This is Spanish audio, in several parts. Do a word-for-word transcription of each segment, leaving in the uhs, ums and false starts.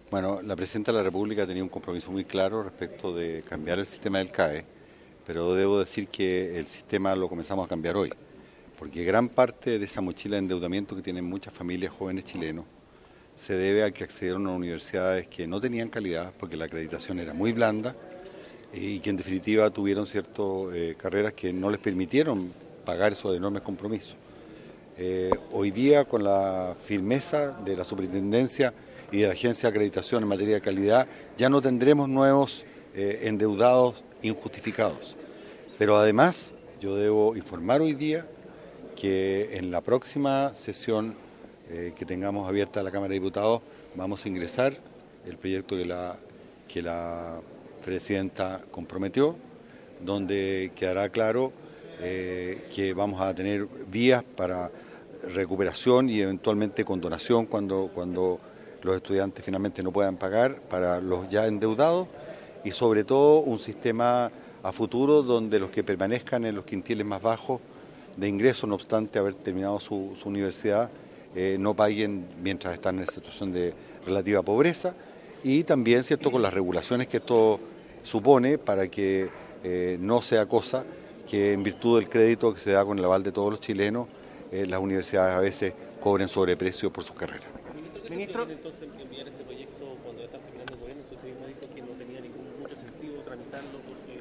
Bueno, la Presidenta de la República tenía un compromiso muy claro respecto de cambiar el sistema del C A E, pero debo decir que el sistema lo comenzamos a cambiar hoy, porque gran parte de esa mochila de endeudamiento que tienen muchas familias jóvenes chilenos se debe a que accedieron a universidades que no tenían calidad, porque la acreditación era muy blanda y que en definitiva tuvieron ciertas eh, carreras que no les permitieron pagar esos enormes compromisos. Eh, hoy día, con la firmeza de la Superintendencia y de la Agencia de Acreditación en materia de calidad, ya no tendremos nuevos eh, endeudados injustificados. Pero además, yo debo informar hoy día que en la próxima sesión eh, que tengamos abierta la Cámara de Diputados vamos a ingresar el proyecto que la, que la Presidenta comprometió, donde quedará claro eh, que vamos a tener vías para recuperación y eventualmente condonación cuando, cuando los estudiantes finalmente no puedan pagar para los ya endeudados, y sobre todo un sistema a futuro donde los que permanezcan en los quintiles más bajos de ingreso, no obstante haber terminado su, su universidad, eh, no paguen mientras están en situación de relativa pobreza, y también, cierto, con las regulaciones que esto supone para que eh, no sea cosa que, en virtud del crédito que se da con el aval de todos los chilenos, eh, las universidades a veces cobren sobreprecio por sus carreras. Ministro, entonces enviar este proyecto cuando ya está terminando el gobierno, usted mismo dijo que no tenía ningún mucho sentido tramitarlo porque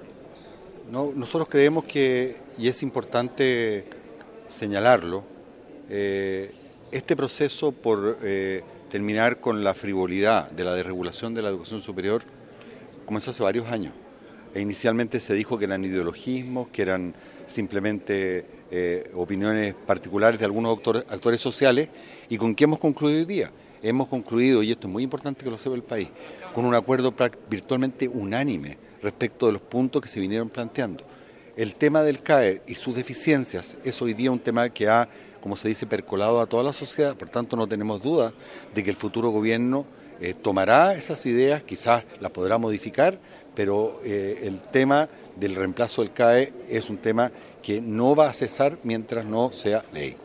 no, nosotros creemos que, y es importante señalarlo, eh, este proceso por eh, terminar con la frivolidad de la desregulación de la educación superior comenzó hace varios años. E inicialmente se dijo que eran ideologismos, que eran simplemente eh, opiniones particulares de algunos actores, actores sociales, y con qué hemos concluido hoy día. Hemos concluido, y esto es muy importante que lo sepa el país, con un acuerdo virtualmente unánime respecto de los puntos que se vinieron planteando. El tema del C A E y sus deficiencias es hoy día un tema que ha, como se dice, percolado a toda la sociedad, por tanto no tenemos duda de que el futuro gobierno eh, tomará esas ideas, quizás las podrá modificar, pero eh, el tema del reemplazo del C A E es un tema que no va a cesar mientras no sea ley.